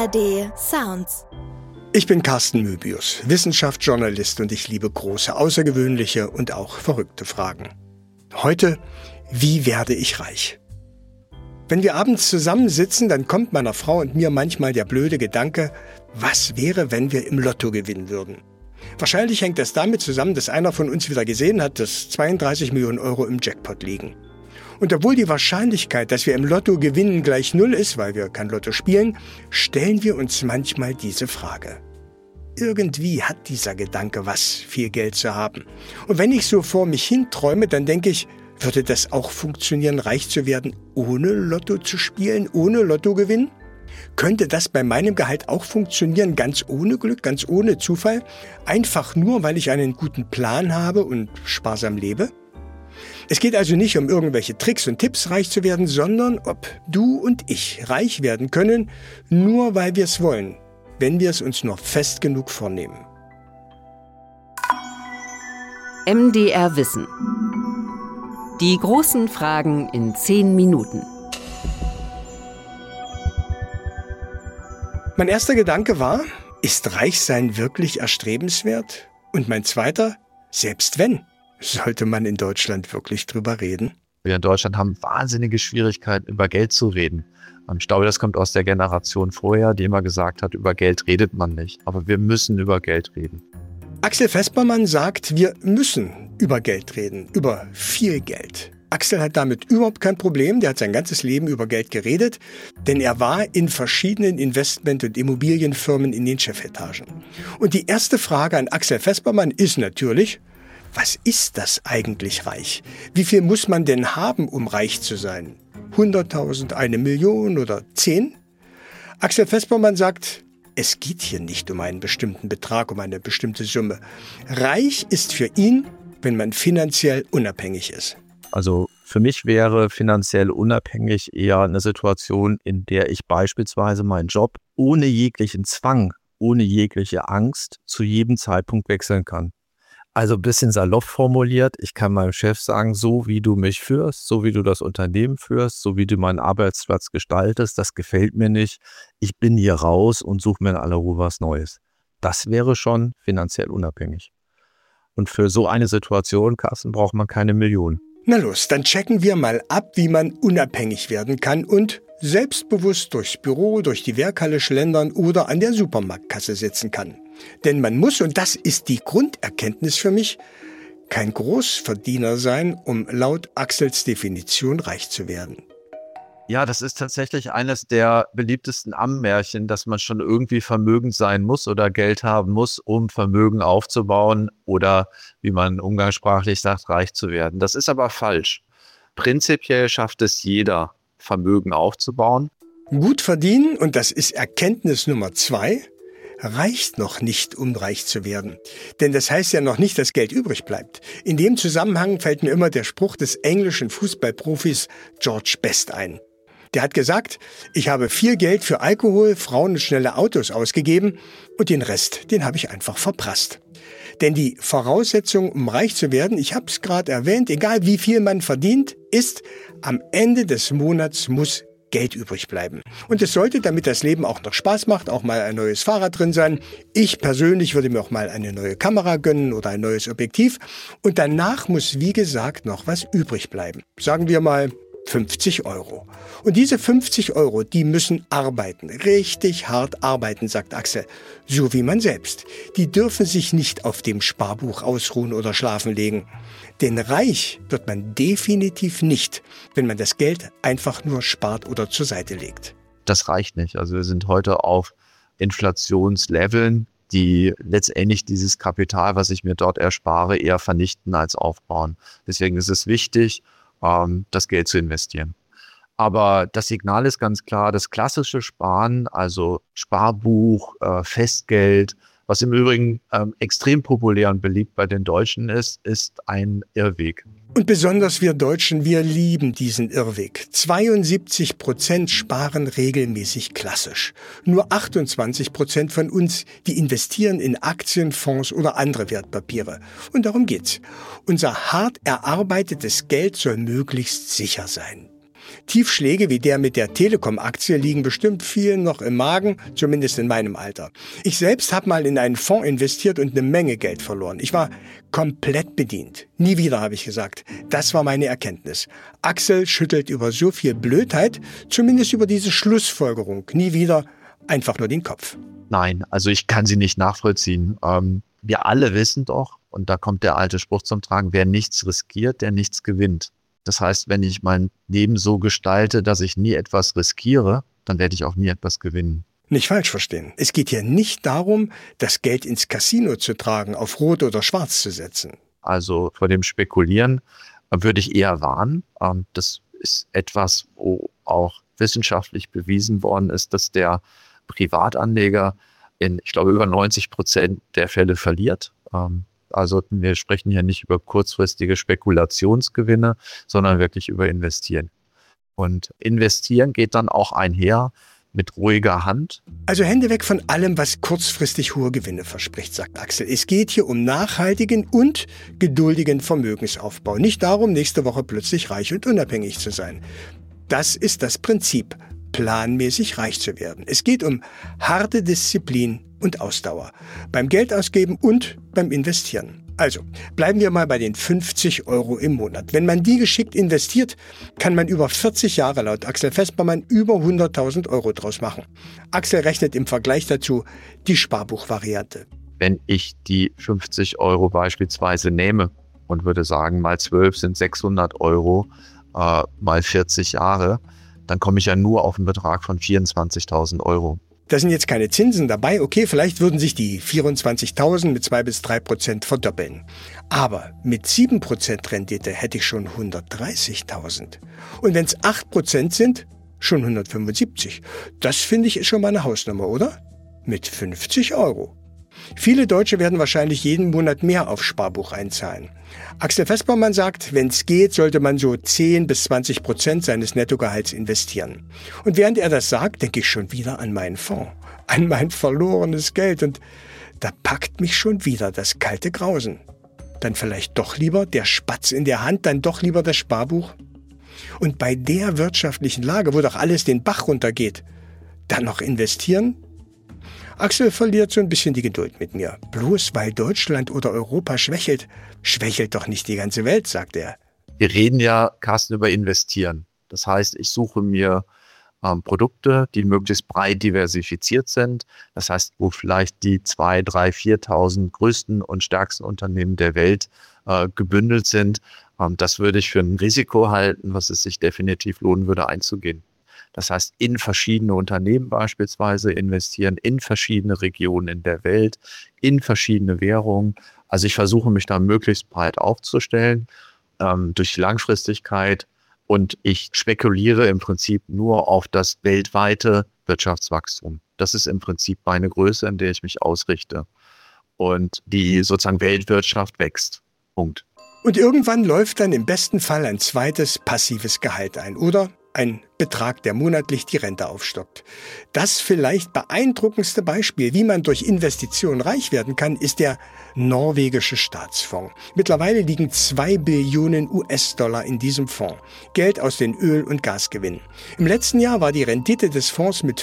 ARD Sounds. Ich bin Carsten Möbius, Wissenschaftsjournalist, und ich liebe große, außergewöhnliche und auch verrückte Fragen. Heute, wie werde ich reich? Wenn wir abends zusammensitzen, dann kommt meiner Frau und mir manchmal der blöde Gedanke, was wäre, wenn wir im Lotto gewinnen würden? Wahrscheinlich hängt das damit zusammen, dass einer von uns wieder gesehen hat, dass 32 Millionen Euro im Jackpot liegen. Und obwohl die Wahrscheinlichkeit, dass wir im Lotto gewinnen, gleich 0 ist, weil wir kein Lotto spielen, stellen wir uns manchmal diese Frage. Irgendwie hat dieser Gedanke was, viel Geld zu haben. Und wenn ich so vor mich hin träume, dann denke ich, würde das auch funktionieren, reich zu werden, ohne Lotto zu spielen, ohne Lottogewinn? Könnte das bei meinem Gehalt auch funktionieren, ganz ohne Glück, ganz ohne Zufall? Einfach nur, weil ich einen guten Plan habe und sparsam lebe? Es geht also nicht um irgendwelche Tricks und Tipps, reich zu werden, sondern ob du und ich reich werden können, nur weil wir es wollen, wenn wir es uns nur fest genug vornehmen. MDR Wissen. Die großen Fragen in 10 Minuten. Mein erster Gedanke war, ist Reichsein wirklich erstrebenswert? Und mein zweiter, selbst wenn, sollte man in Deutschland wirklich drüber reden? Wir in Deutschland haben wahnsinnige Schwierigkeiten, über Geld zu reden. Ich glaube, das kommt aus der Generation vorher, die immer gesagt hat, über Geld redet man nicht. Aber wir müssen über Geld reden. Axel Vespermann sagt, wir müssen über Geld reden, über viel Geld. Axel hat damit überhaupt kein Problem, der hat sein ganzes Leben über Geld geredet, denn er war in verschiedenen Investment- und Immobilienfirmen in den Chefetagen. Und die erste Frage an Axel Vespermann ist natürlich, was ist das eigentlich reich? Wie viel muss man denn haben, um reich zu sein? 100.000, 1 Million oder 10? Axel Vespermann sagt, es geht hier nicht um einen bestimmten Betrag, um eine bestimmte Summe. Reich ist für ihn, wenn man finanziell unabhängig ist. Also für mich wäre finanziell unabhängig eher eine Situation, in der ich beispielsweise meinen Job ohne jeglichen Zwang, ohne jegliche Angst zu jedem Zeitpunkt wechseln kann. Also ein bisschen salopp formuliert, ich kann meinem Chef sagen, so wie du mich führst, so wie du das Unternehmen führst, so wie du meinen Arbeitsplatz gestaltest, das gefällt mir nicht. Ich bin hier raus und suche mir in aller Ruhe was Neues. Das wäre schon finanziell unabhängig. Und für so eine Situation, Carsten, braucht man keine Millionen. Na los, dann checken wir mal ab, wie man unabhängig werden kann und selbstbewusst durchs Büro, durch die Werkhalle schlendern oder an der Supermarktkasse sitzen kann. Denn man muss, und das ist die Grunderkenntnis für mich, kein Großverdiener sein, um laut Axels Definition reich zu werden. Ja, das ist tatsächlich eines der beliebtesten Ammenmärchen, dass man schon irgendwie vermögend sein muss oder Geld haben muss, um Vermögen aufzubauen oder, wie man umgangssprachlich sagt, reich zu werden. Das ist aber falsch. Prinzipiell schafft es jeder, Vermögen aufzubauen. Gut verdienen, und das ist Erkenntnis Nummer 2, reicht noch nicht, um reich zu werden. Denn das heißt ja noch nicht, dass Geld übrig bleibt. In dem Zusammenhang fällt mir immer der Spruch des englischen Fußballprofis George Best ein. Der hat gesagt, ich habe viel Geld für Alkohol, Frauen und schnelle Autos ausgegeben und den Rest, den habe ich einfach verprasst. Denn die Voraussetzung, um reich zu werden, ich habe es gerade erwähnt, egal wie viel man verdient, ist, am Ende des Monats muss Geld übrig bleiben. Und es sollte, damit das Leben auch noch Spaß macht, auch mal ein neues Fahrrad drin sein. Ich persönlich würde mir auch mal eine neue Kamera gönnen oder ein neues Objektiv. Und danach muss, wie gesagt, noch was übrig bleiben. Sagen wir mal 50 Euro. Und diese 50 Euro, die müssen arbeiten, richtig hart arbeiten, sagt Axel. So wie man selbst. Die dürfen sich nicht auf dem Sparbuch ausruhen oder schlafen legen. Denn reich wird man definitiv nicht, wenn man das Geld einfach nur spart oder zur Seite legt. Das reicht nicht. Also wir sind heute auf Inflationsleveln, die letztendlich dieses Kapital, was ich mir dort erspare, eher vernichten als aufbauen. Deswegen ist es wichtig, das Geld zu investieren. Aber das Signal ist ganz klar, das klassische Sparen, also Sparbuch, Festgeld, was im Übrigen extrem populär und beliebt bei den Deutschen ist ein Irrweg. Und besonders wir Deutschen, wir lieben diesen Irrweg. 72% sparen regelmäßig klassisch. Nur 28% von uns, die investieren in Aktien, Fonds oder andere Wertpapiere. Und darum geht's. Unser hart erarbeitetes Geld soll möglichst sicher sein. Tiefschläge wie der mit der Telekom-Aktie liegen bestimmt vielen noch im Magen, zumindest in meinem Alter. Ich selbst habe mal in einen Fonds investiert und eine Menge Geld verloren. Ich war komplett bedient. Nie wieder, habe ich gesagt. Das war meine Erkenntnis. Axel schüttelt über so viel Blödheit, zumindest über diese Schlussfolgerung, nie wieder, einfach nur den Kopf. Nein, also ich kann sie nicht nachvollziehen. Wir alle wissen doch, und da kommt der alte Spruch zum Tragen, wer nichts riskiert, der nichts gewinnt. Das heißt, wenn ich mein Leben so gestalte, dass ich nie etwas riskiere, dann werde ich auch nie etwas gewinnen. Nicht falsch verstehen. Es geht hier nicht darum, das Geld ins Casino zu tragen, auf Rot oder Schwarz zu setzen. Also vor dem Spekulieren würde ich eher warnen. Das ist etwas, wo auch wissenschaftlich bewiesen worden ist, dass der Privatanleger in, ich glaube, über 90% der Fälle verliert. Also wir sprechen hier nicht über kurzfristige Spekulationsgewinne, sondern wirklich über Investieren. Und Investieren geht dann auch einher mit ruhiger Hand. Also Hände weg von allem, was kurzfristig hohe Gewinne verspricht, sagt Axel. Es geht hier um nachhaltigen und geduldigen Vermögensaufbau. Nicht darum, nächste Woche plötzlich reich und unabhängig zu sein. Das ist das Prinzip, planmäßig reich zu werden. Es geht um harte Disziplin und Ausdauer beim Geldausgeben und beim Investieren. Also, bleiben wir mal bei den 50 € im Monat. Wenn man die geschickt investiert, kann man über 40 Jahre laut Axel Vespermann über 100.000 € draus machen. Axel rechnet im Vergleich dazu die Sparbuchvariante. Wenn ich die 50 € beispielsweise nehme und würde sagen, mal 12 sind 600 €, mal 40 Jahre, dann komme ich ja nur auf einen Betrag von 24.000 €. Da sind jetzt keine Zinsen dabei. Okay, vielleicht würden sich die 24.000 mit 2-3% verdoppeln. Aber mit 7% Rendite hätte ich schon 130.000. Und wenn es 8% sind, schon 175. Das finde ich ist schon mal eine Hausnummer, oder? Mit 50 €. Viele Deutsche werden wahrscheinlich jeden Monat mehr aufs Sparbuch einzahlen. Axel Vespermann sagt, wenn es geht, sollte man so 10-20% seines Nettogehalts investieren. Und während er das sagt, denke ich schon wieder an meinen Fonds, an mein verlorenes Geld. Und da packt mich schon wieder das kalte Grausen. Dann vielleicht doch lieber der Spatz in der Hand, dann doch lieber das Sparbuch. Und bei der wirtschaftlichen Lage, wo doch alles den Bach runtergeht, dann noch investieren? Axel verliert so ein bisschen die Geduld mit mir. Bloß weil Deutschland oder Europa schwächelt, schwächelt doch nicht die ganze Welt, sagt er. Wir reden ja, Carsten, über Investieren. Das heißt, ich suche mir Produkte, die möglichst breit diversifiziert sind. Das heißt, wo vielleicht die 2.000, 3.000, 4.000 größten und stärksten Unternehmen der Welt gebündelt sind. Das würde ich für ein Risiko halten, was es sich definitiv lohnen würde, einzugehen. Das heißt, in verschiedene Unternehmen beispielsweise investieren, in verschiedene Regionen in der Welt, in verschiedene Währungen. Also ich versuche mich da möglichst breit aufzustellen durch die Langfristigkeit und ich spekuliere im Prinzip nur auf das weltweite Wirtschaftswachstum. Das ist im Prinzip meine Größe, in der ich mich ausrichte. Und die sozusagen Weltwirtschaft wächst. Punkt. Und irgendwann läuft dann im besten Fall ein zweites passives Gehalt ein, oder? Ein Betrag, der monatlich die Rente aufstockt. Das vielleicht beeindruckendste Beispiel, wie man durch Investitionen reich werden kann, ist der norwegische Staatsfonds. Mittlerweile liegen 2 Billionen US-Dollar in diesem Fonds. Geld aus den Öl- und Gasgewinnen. Im letzten Jahr war die Rendite des Fonds mit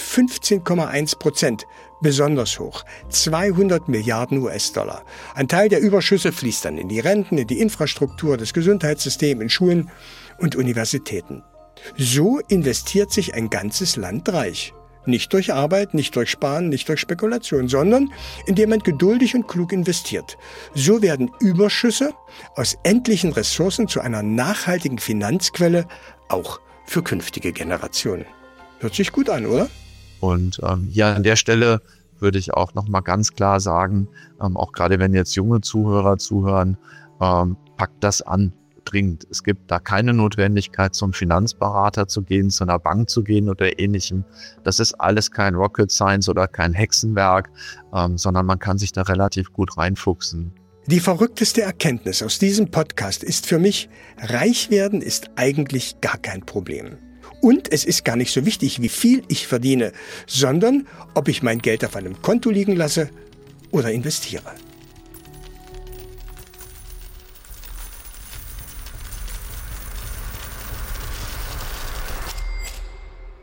15,1% besonders hoch. 200 Milliarden US-Dollar. Ein Teil der Überschüsse fließt dann in die Renten, in die Infrastruktur, das Gesundheitssystem, in Schulen und Universitäten. So investiert sich ein ganzes Land reich. Nicht durch Arbeit, nicht durch Sparen, nicht durch Spekulation, sondern indem man geduldig und klug investiert. So werden Überschüsse aus endlichen Ressourcen zu einer nachhaltigen Finanzquelle, auch für künftige Generationen. Hört sich gut an, oder? Und ja, an der Stelle würde ich auch nochmal ganz klar sagen, auch gerade wenn jetzt junge Zuhörer zuhören, packt das an. Dringend. Es gibt da keine Notwendigkeit, zum Finanzberater zu gehen, zu einer Bank zu gehen oder ähnlichem. Das ist alles kein Rocket Science oder kein Hexenwerk, sondern man kann sich da relativ gut reinfuchsen. Die verrückteste Erkenntnis aus diesem Podcast ist für mich, reich werden ist eigentlich gar kein Problem. Und es ist gar nicht so wichtig, wie viel ich verdiene, sondern ob ich mein Geld auf einem Konto liegen lasse oder investiere.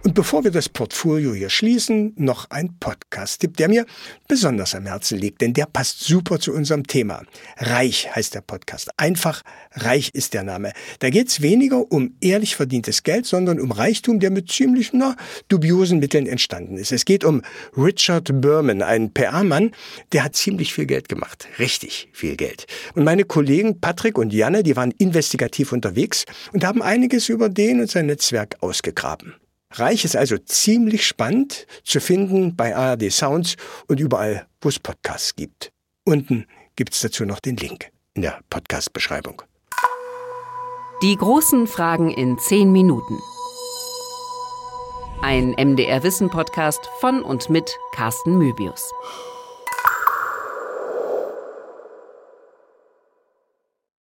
Und bevor wir das Portfolio hier schließen, noch ein Podcast-Tipp, der mir besonders am Herzen liegt, denn der passt super zu unserem Thema. Reich heißt der Podcast. Einfach Reich ist der Name. Da geht es weniger um ehrlich verdientes Geld, sondern um Reichtum, der mit ziemlich dubiosen Mitteln entstanden ist. Es geht um Richard Berman, einen PR-Mann, der hat ziemlich viel Geld gemacht. Richtig viel Geld. Und meine Kollegen Patrick und Janne, die waren investigativ unterwegs und haben einiges über den und sein Netzwerk ausgegraben. Reich ist also ziemlich spannend zu finden bei ARD Sounds und überall, wo es Podcasts gibt. Unten gibt es dazu noch den Link in der Podcast-Beschreibung. Die großen Fragen in 10 Minuten. Ein MDR Wissen Podcast von und mit Carsten Möbius.